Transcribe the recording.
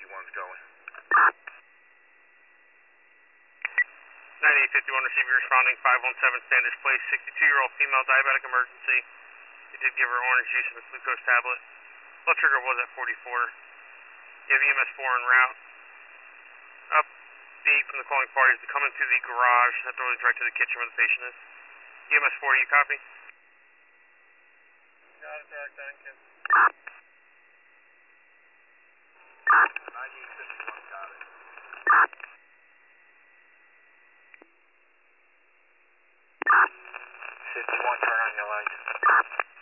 9851's going. 9851, receive your responding 517 Standish Place, 62-year-old female, diabetic emergency. You did give her orange juice and a glucose tablet. Blood sugar was at 44. You have EMS 4 en route. Update from the calling parties to come into the garage. That door leads right to the kitchen where the patient is. EMS 4, you copy? Got it, direct Duncan. 9851 got it. 51, turn on your lights.